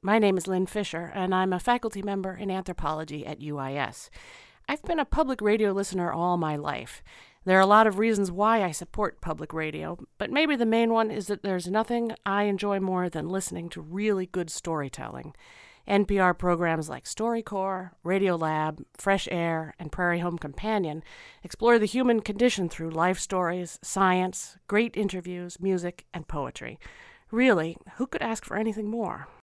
My name is Lynn Fisher, and I'm a faculty member in anthropology at UIS. I've been a public radio listener all my life. There are a lot of reasons why I support public radio, but maybe the main one is that there's nothing I enjoy more than listening to really good storytelling. NPR programs like StoryCorps, Radiolab, Fresh Air, and Prairie Home Companion explore the human condition through life stories, science, great interviews, music, and poetry. Really, who could ask for anything more?